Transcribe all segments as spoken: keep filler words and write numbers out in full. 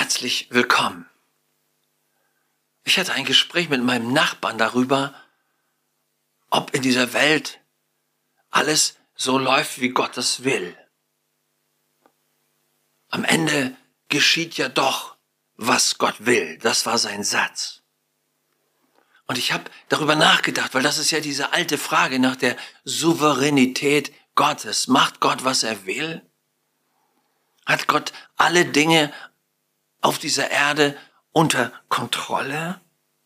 Herzlich willkommen. Ich hatte ein Gespräch mit meinem Nachbarn darüber, ob in dieser Welt alles so läuft, wie Gott es will. Am Ende geschieht ja doch, was Gott will. Das war sein Satz. Und ich habe darüber nachgedacht, weil das ist ja diese alte Frage nach der Souveränität Gottes. Macht Gott, was er will? Hat Gott alle Dinge auf dieser Erde unter Kontrolle?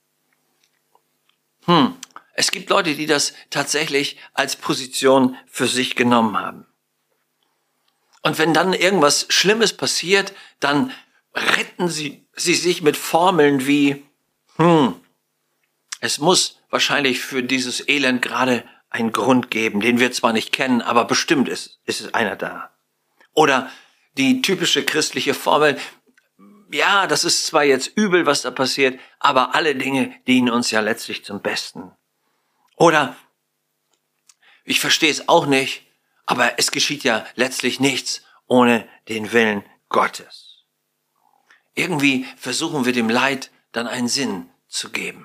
Hm, es gibt Leute, die das tatsächlich als Position für sich genommen haben. Und wenn dann irgendwas Schlimmes passiert, dann retten sie, sie sich mit Formeln wie, hm, es muss wahrscheinlich für dieses Elend gerade einen Grund geben, den wir zwar nicht kennen, aber bestimmt ist, ist einer da. Oder die typische christliche Formel, ja, das ist zwar jetzt übel, was da passiert, aber alle Dinge dienen uns ja letztlich zum Besten. Oder, ich verstehe es auch nicht, aber es geschieht ja letztlich nichts ohne den Willen Gottes. Irgendwie versuchen wir dem Leid dann einen Sinn zu geben.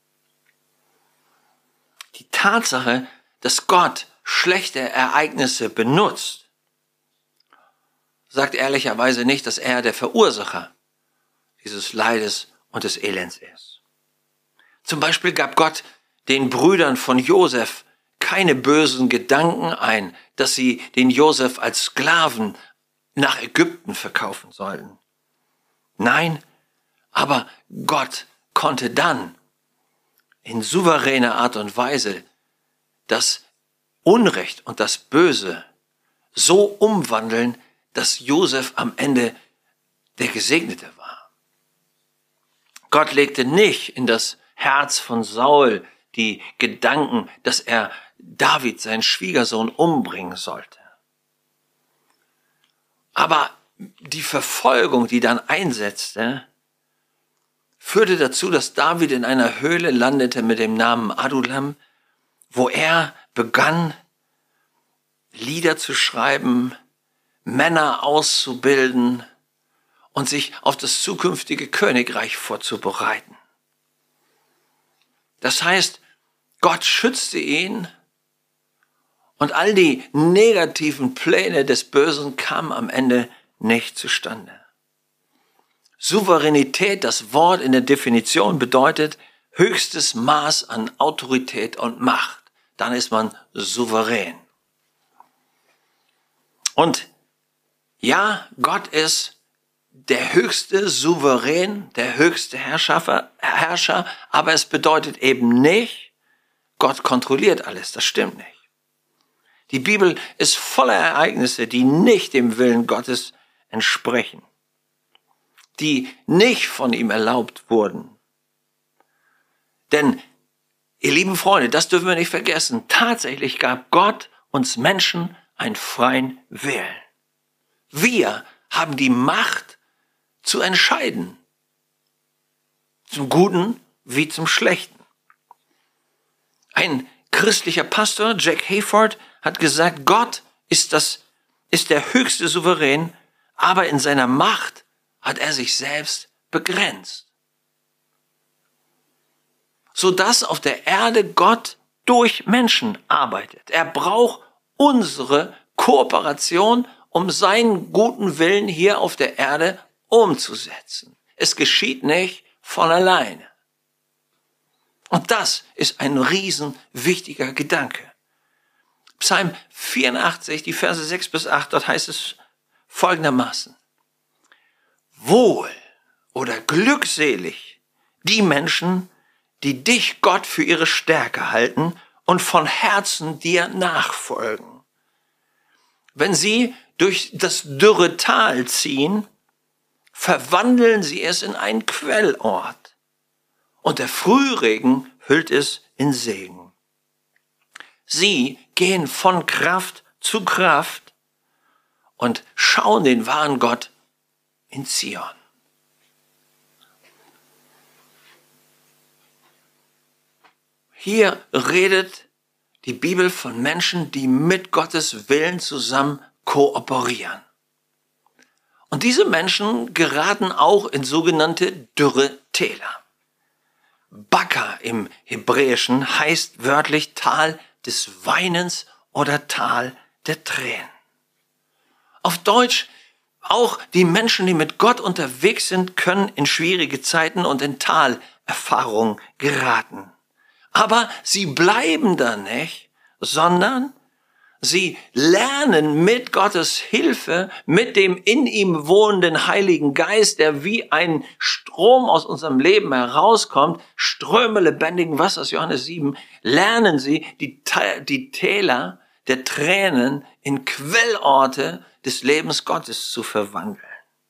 Die Tatsache, dass Gott schlechte Ereignisse benutzt, sagt ehrlicherweise nicht, dass er der Verursacher dieses Leides und des Elends ist. Zum Beispiel gab Gott den Brüdern von Josef keine bösen Gedanken ein, dass sie den Josef als Sklaven nach Ägypten verkaufen sollten. Nein, aber Gott konnte dann in souveräner Art und Weise das Unrecht und das Böse so umwandeln, dass Josef am Ende der Gesegnete war. Gott legte nicht in das Herz von Saul die Gedanken, dass er David, seinen Schwiegersohn, umbringen sollte. Aber die Verfolgung, die dann einsetzte, führte dazu, dass David in einer Höhle landete mit dem Namen Adullam, wo er begann, Lieder zu schreiben, Männer auszubilden und sich auf das zukünftige Königreich vorzubereiten. Das heißt, Gott schützte ihn und all die negativen Pläne des Bösen kamen am Ende nicht zustande. Souveränität, das Wort in der Definition, bedeutet höchstes Maß an Autorität und Macht. Dann ist man souverän. Und ja, Gott ist der höchste Souverän, der höchste Herrscher, Herrscher, aber es bedeutet eben nicht, Gott kontrolliert alles. Das stimmt nicht. Die Bibel ist voller Ereignisse, die nicht dem Willen Gottes entsprechen, die nicht von ihm erlaubt wurden. Denn, ihr lieben Freunde, das dürfen wir nicht vergessen, tatsächlich gab Gott uns Menschen einen freien Willen. Wir haben die Macht zu entscheiden, zum Guten wie zum Schlechten. Ein christlicher Pastor, Jack Hayford, hat gesagt, Gott ist, das, ist der höchste Souverän, aber in seiner Macht hat er sich selbst begrenzt. Sodass auf der Erde Gott durch Menschen arbeitet. Er braucht unsere Kooperation, um seinen guten Willen hier auf der Erde umzusetzen. Es geschieht nicht von alleine. Und das ist ein riesen wichtiger Gedanke. Psalm vierundachtzig, die Verse sechs bis acht, dort heißt es folgendermaßen: Wohl oder glückselig die Menschen, die dich, Gott, für ihre Stärke halten und von Herzen dir nachfolgen. Wenn sie durch das dürre Tal ziehen, verwandeln sie es in einen Quellort und der Frühregen hüllt es in Segen. Sie gehen von Kraft zu Kraft und schauen den wahren Gott in Zion. Hier redet die Bibel von Menschen, die mit Gottes Willen zusammen kooperieren. Und diese Menschen geraten auch in sogenannte Dürretäler. Baka im Hebräischen heißt wörtlich Tal des Weinens oder Tal der Tränen. Auf Deutsch, auch die Menschen, die mit Gott unterwegs sind, können in schwierige Zeiten und in Talerfahrungen geraten. Aber sie bleiben da nicht, sondern sie lernen mit Gottes Hilfe, mit dem in ihm wohnenden Heiligen Geist, der wie ein Strom aus unserem Leben herauskommt, Ströme lebendigen Wassers, Johannes sieben, lernen sie die, die Täler der Tränen in Quellorte des Lebens Gottes zu verwandeln.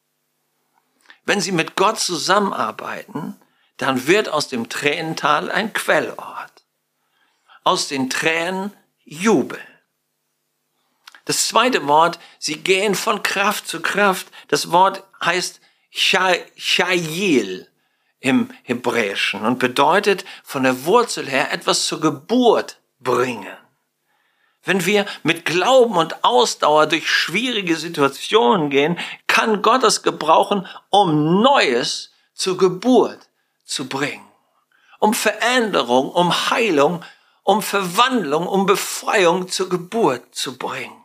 Wenn sie mit Gott zusammenarbeiten, dann wird aus dem Tränental ein Quellort. Aus den Tränen Jubel. Das zweite Wort, sie gehen von Kraft zu Kraft. Das Wort heißt Chayil im Hebräischen und bedeutet von der Wurzel her etwas zur Geburt bringen. Wenn wir mit Glauben und Ausdauer durch schwierige Situationen gehen, kann Gott es gebrauchen, um Neues zur Geburt zu bringen. Um Veränderung, um Heilung, um Verwandlung, um Befreiung zur Geburt zu bringen.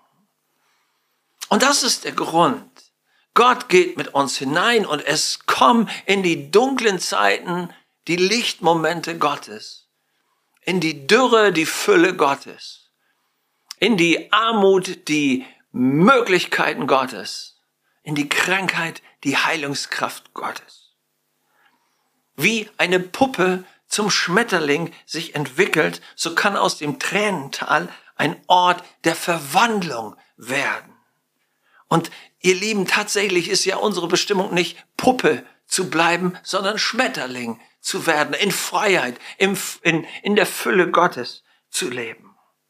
Und das ist der Grund. Gott geht mit uns hinein und es kommen in die dunklen Zeiten die Lichtmomente Gottes. In die Dürre die Fülle Gottes. In die Armut die Möglichkeiten Gottes. In die Krankheit die Heilungskraft Gottes. Wie eine Puppe zum Schmetterling sich entwickelt, so kann aus dem Tränental ein Ort der Verwandlung werden. Und ihr Lieben, tatsächlich ist ja unsere Bestimmung nicht Puppe zu bleiben, sondern Schmetterling zu werden, in Freiheit, in, in, in der Fülle Gottes zu leben.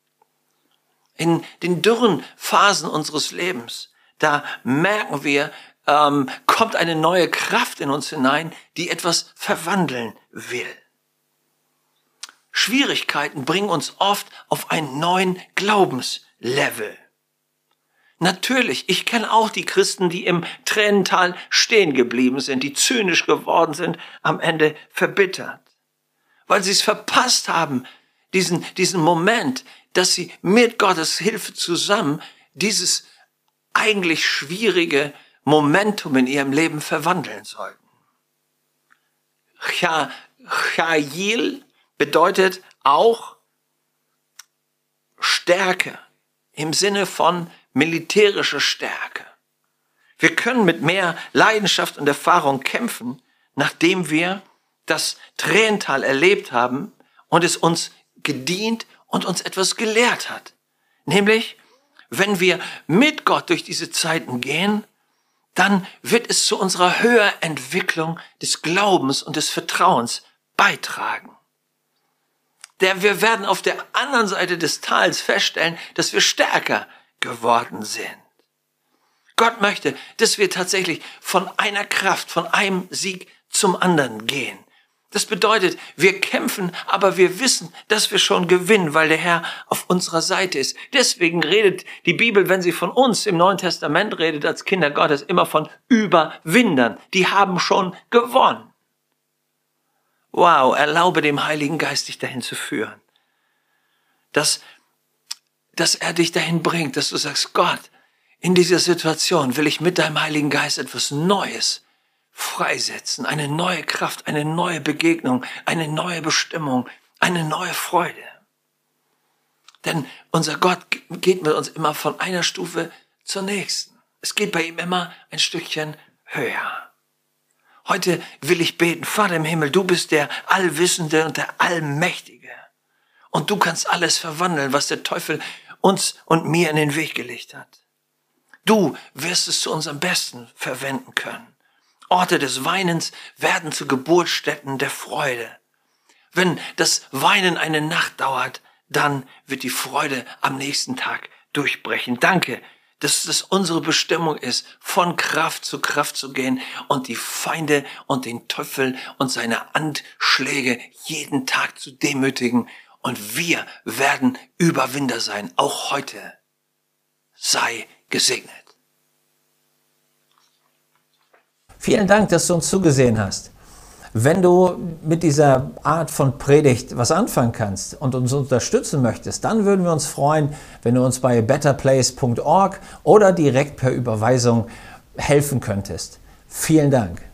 In den dürren Phasen unseres Lebens, da merken wir, ähm, kommt eine neue Kraft in uns hinein, die etwas verwandeln will. Schwierigkeiten bringen uns oft auf einen neuen Glaubenslevel. Natürlich, ich kenne auch die Christen, die im Tränental stehen geblieben sind, die zynisch geworden sind, am Ende verbittert. Weil sie es verpasst haben, diesen, diesen Moment, dass sie mit Gottes Hilfe zusammen dieses eigentlich schwierige Momentum in ihrem Leben verwandeln sollten. Chayil bedeutet auch Stärke im Sinne von militärische Stärke. Wir können mit mehr Leidenschaft und Erfahrung kämpfen, nachdem wir das Tränental erlebt haben und es uns gedient und uns etwas gelehrt hat. Nämlich, wenn wir mit Gott durch diese Zeiten gehen, dann wird es zu unserer Höherentwicklung des Glaubens und des Vertrauens beitragen. Denn wir werden auf der anderen Seite des Tals feststellen, dass wir stärker geworden sind. Gott möchte, dass wir tatsächlich von einer Kraft, von einem Sieg zum anderen gehen. Das bedeutet, wir kämpfen, aber wir wissen, dass wir schon gewinnen, weil der Herr auf unserer Seite ist. Deswegen redet die Bibel, wenn sie von uns im Neuen Testament redet, als Kinder Gottes, immer von Überwindern. Die haben schon gewonnen. Wow, erlaube dem Heiligen Geist, dich dahin zu führen. Dass, dass er dich dahin bringt, dass du sagst, Gott, in dieser Situation will ich mit deinem Heiligen Geist etwas Neues freisetzen, eine neue Kraft, eine neue Begegnung, eine neue Bestimmung, eine neue Freude. Denn unser Gott geht mit uns immer von einer Stufe zur nächsten. Es geht bei ihm immer ein Stückchen höher. Heute will ich beten, Vater im Himmel, du bist der Allwissende und der Allmächtige. Und du kannst alles verwandeln, was der Teufel uns und mir in den Weg gelegt hat. Du wirst es zu unserem Besten verwenden können. Orte des Weinens werden zu Geburtsstätten der Freude. Wenn das Weinen eine Nacht dauert, dann wird die Freude am nächsten Tag durchbrechen. Danke, dass das unsere Bestimmung ist, von Kraft zu Kraft zu gehen und die Feinde und den Teufel und seine Anschläge jeden Tag zu demütigen. Und wir werden Überwinder sein, auch heute. Sei gesegnet. Vielen Dank, dass du uns zugesehen hast. Wenn du mit dieser Art von Predigt was anfangen kannst und uns unterstützen möchtest, dann würden wir uns freuen, wenn du uns bei better place punkt org oder direkt per Überweisung helfen könntest. Vielen Dank.